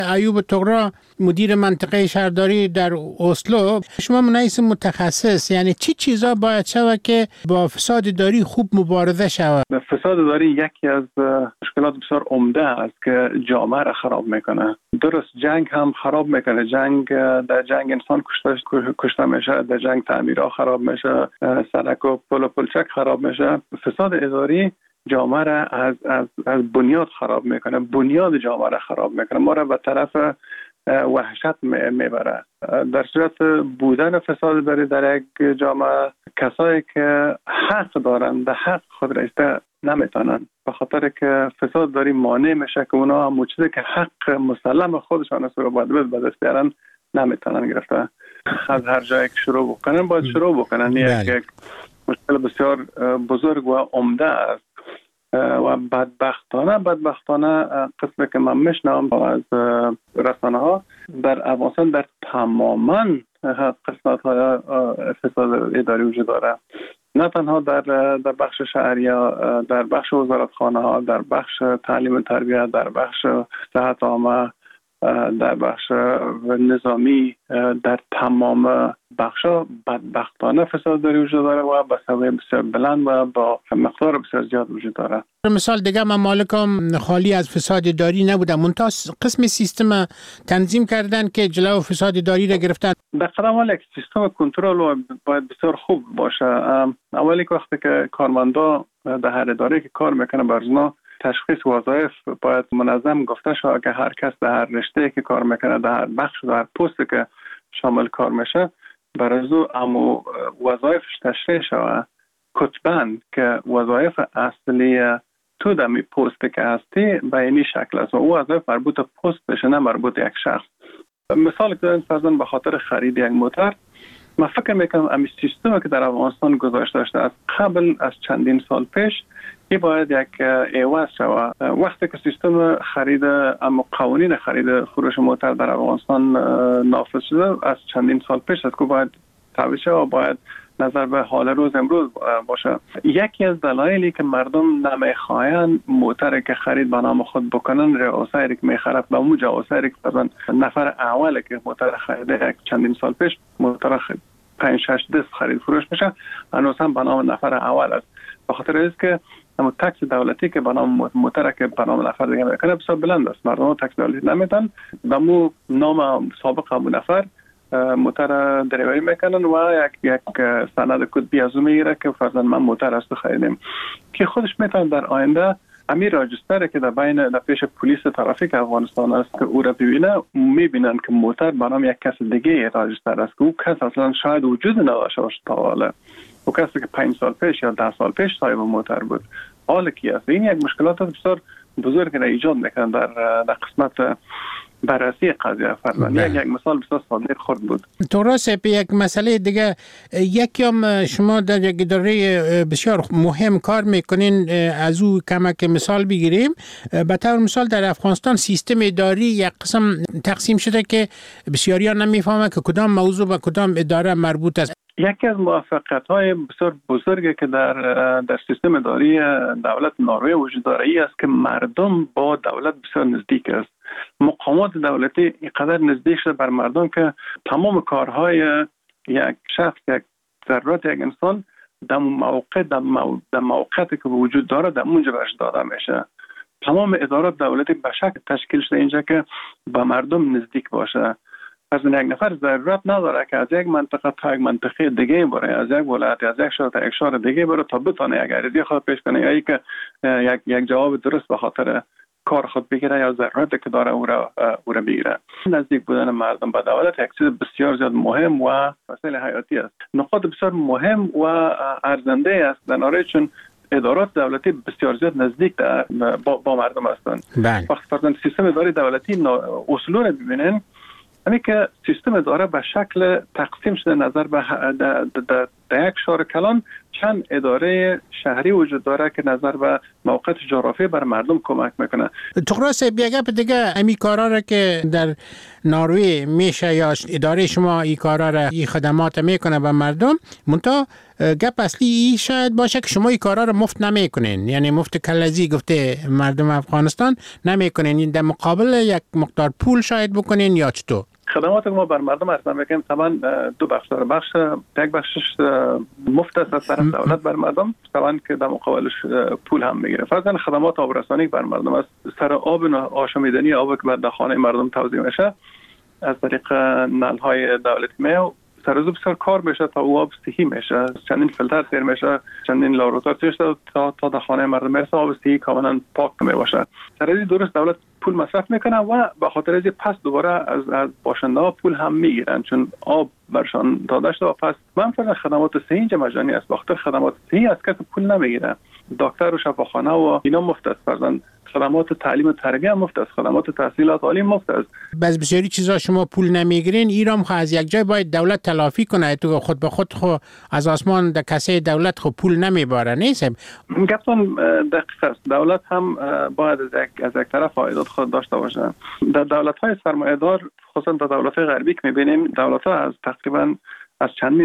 ایوب طغرا مدیر منطقه شهرداری در اسلو، شما رئیس متخصص، یعنی چی چیزا باید شود که با فساد اداری خوب مبارزه شود؟ فساد اداری یکی از مشکلات بسیار عمده است که جامعه را خراب میکنه. درست جنگ هم خراب میکنه. در جنگ انسان کشته میشه، در جنگ تعمیرها خراب میشه، سړک و پل و پلچک خراب میشه. فساد اداری جامعه را از بنیاد خراب میکنه، بنیاد جامعه را خراب میکنه، ما را به طرف وحشت میبره. در صورت بودن فساد اداری در یک جامعه، کسایی که حق دارن به حق خود را نمیتونن، به خاطر که فساد اداری مانع میشه که اونا هم چیزی که حق مسلم خودشان است رو باید به دست بیارن نمیتونن گرفته. از هر جایی که شروع بکنن باید شروع بکنن. یک مشکل بسیار بزرگ و عمده است و بدبختانه قسمی که من میشنم از رسانه ها در افغانستان در تماما قسمت های فساد اداری وجود داره، نه تنها در بخش شهری ها، در بخش وزارتخانه ها، در بخش تعلیم و تربیت، در بخش صحت عامه، در بخش نظامی، در تمام بخشا بدبختانه فساد اداری وجود داره و به سوی بسیار بلند و با مقدار بسیار زیاد وجود داره. مثال دیگه ممالک هم خالی از فساد اداری نبودن، منتها قسم سیستم تنظیم کردن که جلو فساد اداری را گرفتن. در قدم اول یک سیستم کنترل باید بسیار خوب باشه. اولی که وقتی که کارمندا در هر اداره که کار میکنه برزنا تشخیص وظایف باید منظم گفته شود که هر کس در هر رشته که کار میکنه، در هر بخش، در هر پستی که شامل کار میشه، برازو امو وظایفش تشریح شود کتبند که وظایف اصلی تو دمی پستی که هستی به اینی شکل است و او وظایف مربوط پست بشه، نه مربوط یک شخص. مثال که فرضاً به خاطر خرید یک موتر، من فکر میکنم امی سیستمی که در افغانستان گذاشته شده از قبل از چندین سال پیش این باید یک عوض شود. وقتی که سیستم خرید اما قوانین خرید فروش موتر در افغانستان نافذ شده از چندین سال پیش است که باید تعویض شود و باید نظر به حال روز امروز باشه. یکی از دلایلی که مردم نمیخواین موتر که خرید به نام خود بکنن، رئاسایی که میخرد به اون جواسایی که مثلا نفر اولی که موتر خریده یک چندین سال پیش موتر 5-6 دست خرید فروش میشه، هنوز هم به نام نفر اول است. به خاطر اینکه که اما تکس دولتی که به نام موتر که به نام نفر دیگه میکنه بسیار بلند است. مردم تکس دولتی نمیدن، دمو نام سابق همون نفر موتر دریوری میکنن و یک سند کتبی از اون میگیره که فرضاً من موتر است خریدم، که خودش میتونه در آینده امیر راجستره که در پیش پلیس ترافیک افغانستان است که او را ببینه، میبینن که موتر به نام یک کس دیگه راجستر است که او کس اصلا شاید وجود نداشته باشه تا حالا. او کسی که 5 سال پیش یا 10 سال پیش صاحب موتر بود حالا کی است. این یک مشکلات بسیار بزرگ را ایجاد میکنه در قسمت بررسی قضیه. فرضاً یک مثال بسیار ساده خورد بود. درسته. یک مسئله دیگه، یکم شما در یک اداره بسیار مهم کار میکنین، از او کمک مثال بگیریم. به طور مثال در افغانستان سیستم اداری یک قسم تقسیم شده که بسیاری ها نمیفهمه که کدام موضوع به کدام اداره مربوط است. یکی از موفقیت‌های بسیار بزرگی که در سیستم اداری دولت نروژ وجود داره ای است که مردم با دولت بسیار نزدیک است. مقامات دولتی اینقدر نزدیک شده بر مردم که تمام کارهای یک شخص، یک ضرورت یک انسان در موقعیتی که وجود داره در اونجا برش داده میشه. تمام ادارات دولتی به شکل تشکیل شده اینجا که با مردم نزدیک باشه. از یک نفر ضرورت نداره که از یک منطقه تا یک منطقه دیگه بره، از یک ولایت از یک شهر تا یک شهر دیگه بره تا بتونه یک عریضه خود پیش کنه یا که یک جواب درست به خاطر کار خود بگیره یا ضرورتی که داره او را بگیره. نزدیک بودن مردم به دولت یک چیز بسیار زیاد مهم و مسئله حیاتی است. نقاط بسیار مهم و ارزنده است در نروژ، چون ادارات دولتی بسیار زیاد نزدیک با مردم هستند. وقتی فرضاً سیستم اداری دولتی اصول رو ببینن، یعنی که سیستم اداره به شکل تقسیم شده نظر به در یک شهر کلان چند اداره شهری وجود داره که نظر به موقعیت جغرافی بر مردم کمک میکنه. تقراس بیگه دیگه امی کارا را که در نروژ میشه یا اداره شما این کارا را این خدمات میکنه به مردم، منتها گپ اصلی ای شاید باشه که شما این کارا را مفت نمیکنین، یعنی مفت کلزی گفته مردم افغانستان نمیکنین، این در مقابل یک مقدار پول شاید بکنین یا چطور؟ خدمات ما بر مردم اصلا میگیم طبعا دو بخش داره. یک بخشش مفت است از طرف دولت بر مردم، طبعا که در مقابلش پول هم میگیره. فرضاً خدمات آبرسانی بر مردم است، سر آب آشامیدنی آب که در خانه مردم توزیع میشه از طریق نل‌های دولتی میاد، سر از بسیار کار میشه تا او آب صحی میشه، چندین فیلتر سیر میشه، چندین لابراتوار سیر تا در خانه مردم میرسه آب صحی کاملا پاک میباشه. سر از درست دولت پول مصرف میکنه و به خاطر از پس دوباره از باشنده ها پول هم میگیرن، چون آب برشان داده شده و پس منفعل خدمات صحی اینجا مجانی است. بخاطر خدمات صحی از کسی پول نمیگیره، دکتر و شفاخانه و اینا مفت است، فرضاً خدمات تعلیم و تربیت مفت است، خدمات تحصیلات عالی مفت است. بس بسیاری چیزا شما پول نمیگیرین، ایرام خو از یک جای باید دولت تلافی کنه، تو خود به خود خو از آسمان در کسه دولت خو پول نمیباره نیست. گفتم دقیق است، دولت هم باید از یک طرف عایدات خود داشته باشه. در دولت‌های سرمایه‌دار خصوصا در دولت‌های غربی که می‌بینیم، دولت‌ها از تقریباً از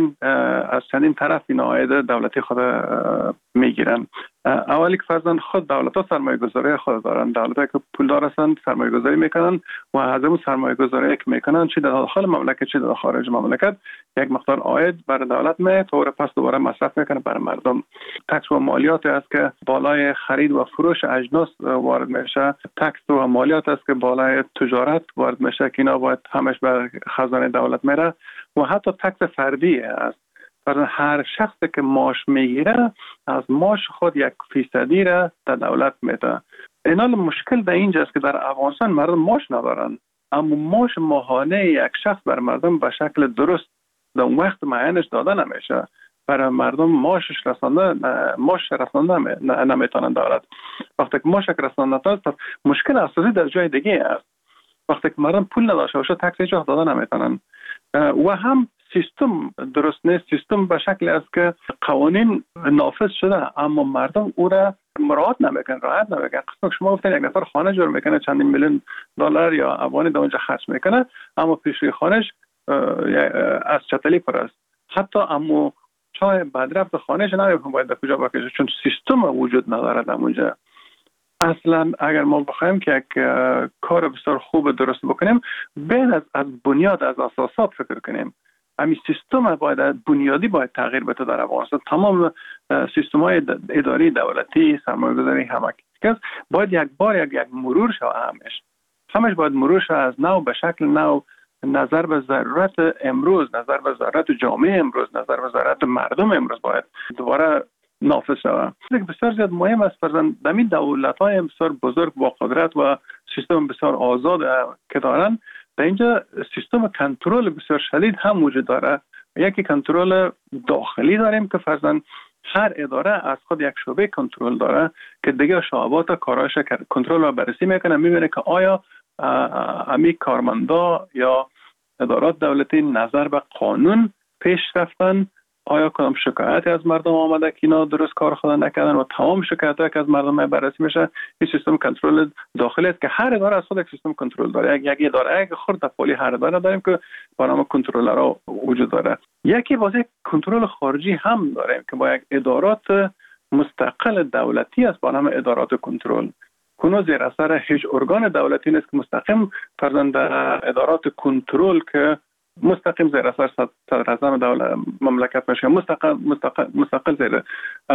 چندین طرف این عاید دولتی خود میگیرن. اولی که فرضاً خود دولت‌ها سرمایه‌گذاری خود دارن، دولت‌ها که پولدار هستند سرمایه‌گذاری میکنن و از اون سرمایه‌گذاری که میکنن چه در داخل مملکت چه در خارج مملکت یک مقدار عاید برای دولت میاد و پس دوباره مصرف میکنه برای مردم. تکس و مالیات است که بالای خرید و فروش اجناس وارد میشه، تکس و مالیات است که بالای تجارت وارد میشه که اینا باید همش بر خزانه دولت میره و حتی تکس فردی است. برای هر شخصی که معاش میگیره از معاش خود 1% را در دولت میده. اینا مشکل در اینجاست که در افغانستان مردم معاش ندارن، اما معاش ماهانه یک شخص بر مردم به شکل درست در اون وقت معینش داده نمیشه. برای مردم معاش رسانده نمیتونن دولت. وقتی که معاش رسانده است مشکل اساسی در جای دیگه است. وقتی که مردم پول نداشته باشه تکس هیچ وقت داده نمیتونن و هم سیستم درست نیست. سیستم به شکل است که قوانین نافذ شده اما مردم او را رعایت نمیکنن. قسم شما گفتن یک نفر خانه جور میکنه چندین میلیون دلار یا افغانی در اونجا خرج میکنه اما پیشوی خانهش از چتلی پر است. حتی اما چای بدرفت خانهش نمیفهم باید در کجا بکشه چون سیستم وجود نداره در اونجا. اصلا اگر ما بخوایم که یک کار بسیار خوب درست بکنیم بین از بنیاد از اساسات فکر کنیم. همین سیستم باید بنیادی باید تغییر بده در افغانستان. تمام سیستم‌های اداری دولتی سرمایه‌گذاری همه باید یک مرور شود. همش باید مرور شود از نو به شکل نو، نظر به ضرورت امروز، نظر به ضرورت جامعه امروز، نظر به ضرورت مردم امروز باید دوباره نافذ شود. بسیار زیاد مهم است فرزند دمی دولت‌های بسیار بزرگ با قدرت و سیستم بسیار آزاد که دارن در اینجا سیستم کنترل بسیار شدید هم وجود داره. یکی کنترل داخلی داریم که فرزند هر اداره از خود یک شعبه کنترل داره که دیگه شعبات کارایش کنترل و بررسی میکنه، میبینه که آیا امی کارمندا یا ادارات دولتی نظر به قانون پیش رفتن، آیا کدام شکایتی از مردم آمده که اینا درست کار خود نکردن و تمام شکایت‌ها که از مردم بررسی میشه. این سیستم کنترل داخلی است که هر اداره از خود یک سیستم کنترل داره. یک اداره یک خرد پولی هر اداره داریم که با نام کنترلرها وجود داره. یکی واسه کنترل خارجی هم داریم که با یک ادارات مستقل دولتی است با نام ادارات کنترل. کنون زیر اثر هیچ ارگان دولتی نیست که مستقیم فرزند ادارات کنترل که مستقیم زیر اثر صدر اعظم دولت مملکت میشه، مستقل زیر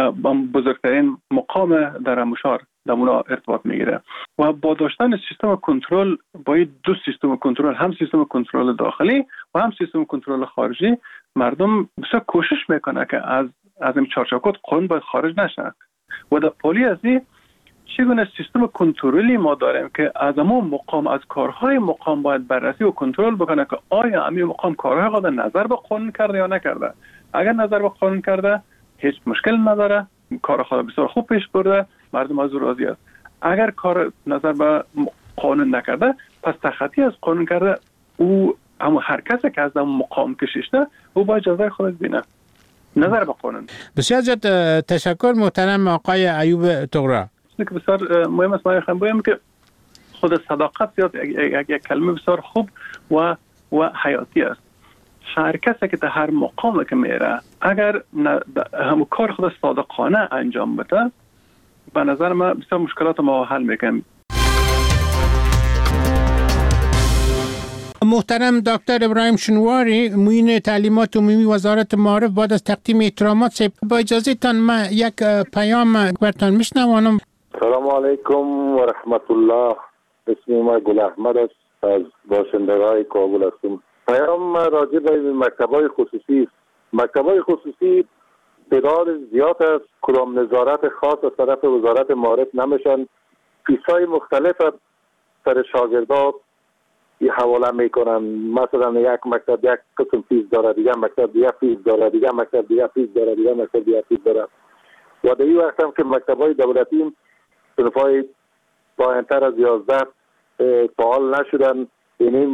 بزرگترین مقام در مشار در اونا ارتباط میگیره و با داشتن سیستم کنترل با این دو سیستم کنترل، هم سیستم کنترل داخلی و هم سیستم کنترل خارجی، مردم بسیار کوشش میکنه که از این چارچوبات قانون باید خارج نشه و در پالی از این چگونه سیستم کنترلی ما داریم که از اما مقام از کارهای مقام باید بررسی و کنترل بکنه که آیا امی مقام کارهای خود نظر به قانون کرده یا نکرده. اگر نظر به قانون کرده هیچ مشکل نداره، کار خود بسیار خوب پیش برده، مردم از او راضی است. اگر کار نظر به قانون نکرده پس تخطی از قانون کرده، او اما هر کسی که از اون مقام کشیده او باید جزای خود بینه. نظر به قانون. بسیار زیاد تشکر محترم آقای ایوب طغرا. که بسیار مهم است ما خواهیم بگم که خود صداقت یک کلمه بسیار خوب و حیاتی است. هر کسی که در هر مقام که میره اگر هم کار خود صادقانه انجام بده به نظر من بسیار مشکلات ما حل میکنیم. محترم دکتر ابراهیم شنواری معین تعلیمات عمومی وزارت معارف بعد از تقدیم احترامات با اجازه تان من یک پیام برتان میشنوانم. سلام علیکم و رحمت الله. اسم ما گل احمد است، از باشندگان کابل هستم. پیام راجع به مکتب‌های خصوصی. مکتب‌های خصوصی تعداد زیاد است، کدام نظارت خاص از طرف وزارت معارف نمیشن. فیس‌های مختلف سر شاگردان حواله میکنن. مثلا یک مکتب یک قسم فیس داره، دیگه مکتب دیگه فیس داره، دیگه مکتب دیگه فیس داره، دیگه مکتب دیگه فیس داره. و در این وقت هم که مکتب‌های دولتی صنف‌های پایین‌تر از 11 فعال نشدن، یعنی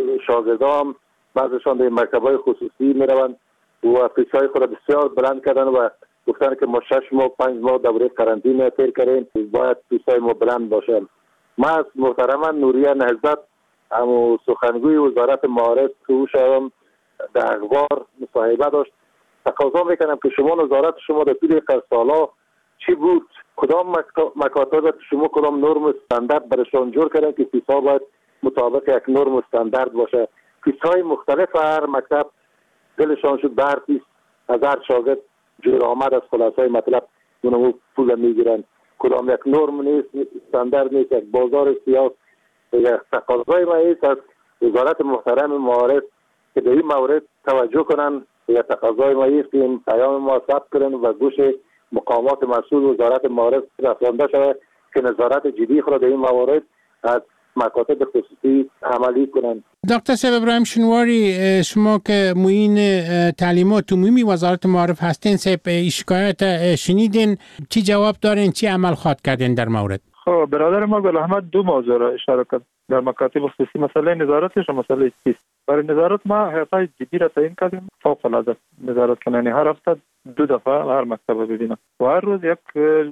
شاگردان بعضشان در مکتب‌های خصوصی میروند و فیس‌های خود بسیار بلند کردن و گفتن که ما 6 ماه 5 ماه دوره قرنطینه طی کردیم، باید فیس‌های ما بلند باشه. ما از محترم نوریه نهضت همو سخنگوی وزارت معارف تو شدم در اخبار مصاحبه داشت. تقاضا میکنم که شما نظارت شما در طول سالا چی بود؟ کدام مکاتب شما کدام نرم استاندارد برشان جور کردن که فیس‌ها باید مطابق یک نرم استاندارد باشه. فیس‌های مختلف هر مکتب دلشان شد بر فیس از هر شاگرد جور آمد از خلاصه مطلب اونمو پول میگیرن. کدام یک نرم نیست، استاندارد نیست، یک بازار سیاسی. یک تقاضای ما است از وزارت محترم معارف که در این مورد توجه کنن. یک تقاضای ما است که این پیام ما ثبت کنن و گوش مقامات مسئول وزارت معارف رسانده شود که نظارت جدی خود در این موارد از مکاتب خصوصی عملی کنند. دکتر صاحب ابراهیم شنواری، شما که معین تعلیمات عمومی وزارت معارف هستین، صاحب شکایت شنیدین، چی جواب دارین، چی عمل خواهد کردین در مورد؟ خب برادر ما گل احمد دو موضوع را اشاره کرد در مکاتب خصوصی، مسئله نظارتش و مسئله فیس. برای نظارت ما هیئت‌های جدی را تعیین کردیم، فوق العاده نظارت کنن. هر هفته 2 دفعه هر مکتب ببینم و هر روز یک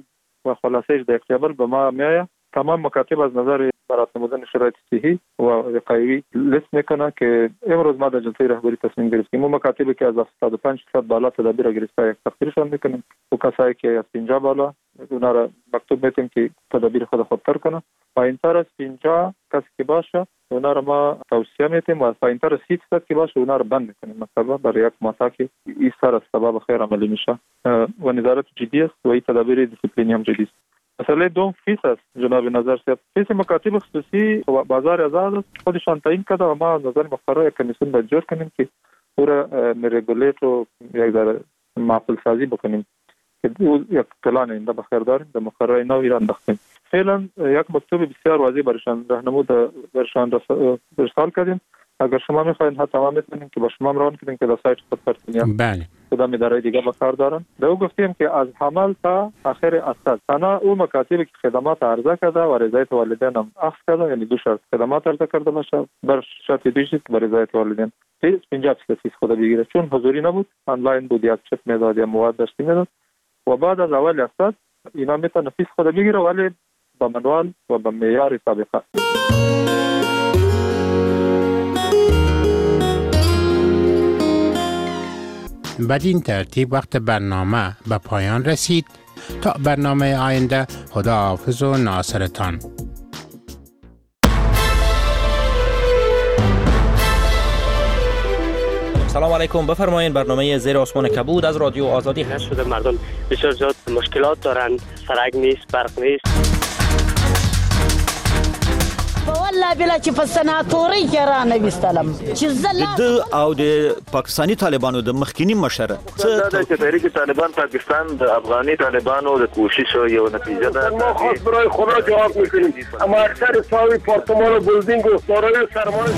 و خلاصه‌اش در اختیار به ما میآید. تمام مکاتب از نظر برات نمودن شرایط صحی و وقایعی لیست میکنه که امروز ما در جلسه رهبری تصمیم گرفتیم ما مکاتبی که از 75% بالا تدابیر گرفته یک تخفیفشان میکنیم و کسایی که از 50 بالا اونا را مکتوب میتیم که تدابیر خود خودتر کنه. پایینتر از 50 کسی که باشه اونا را ما توصیه میتیم و پایینتر از 30% که باشه اونا را بند میکنیم مثلا برای یک ماه که این سر از سبب خیر عملی میشه و نظارت جدی است و این تدابیر دیسیپلینی هم جدی است. مسئله دوم فیس است جناب نظر صاحب. فیس مکاتب خصوصی و بازار آزاد است، خودشان تعیین کرده و ما نظر مقرر یک کمیسیون باید جور کنیم که او را رگولیت و یک ذره معقول سازی بکنیم که یک پلان اینده بخیر داریم در مقرر نوی را انداختیم. فعلا یک مکتوب بسیار واضح برشان راهنمود برشان ارسال کردیم. اگر شما میخواین حتی ما میتونیم که با شما روان کنیم که در سایت خود پرسونیا بله کدام اداره دیگه به کار دارن. به او گفتیم که از حمل تا آخر اساس تنها او مکاتبی که خدمات عرضه کرده و رضایت والدین هم اخذ کرده، یعنی دو شرط خدمات عرضه کرده باشه، بر شرط دیگه که رضایت والدین 50% فیس خود بگیره، چون حضوری نبود آنلاین بود یا چپ میداد یا مواد داشتی میداد و بعد از اول اساس اینا میتونه فیس خود بگیره ولی با منوال و با معیار سابقه. بدین ترتیب وقت برنامه به پایان رسید. تا برنامه آینده، خداحافظ و ناصرتان. سلام علیکم، بفرمایید. برنامه زیر آسمان کبود از رادیو آزادی هست. شده مردم بسیار زیاد مشکلات دارند، سرک نیست، برق نیست. والله بلا چې په سناتوري کې را نه وستلم چې د او د پاکستانی طالبانو د مخکینی مشره څه د تحریک طالبان پاکستان د افغاني طالبانو د کوشش یو نتیجه ده. ما خاص برای خدا جواب میکنیم، اما اکثر ساوی پارتمان و بلدینگ و سارای سرمایه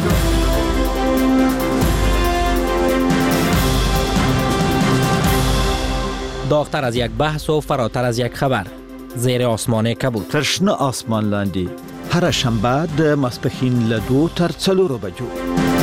داغتر از یک بحث و فراتر از یک خبر، زیر آسمان کبود. ترشنه آسمان لاندی هر شنبه د ماسپښین له 2 تر 4 بجو.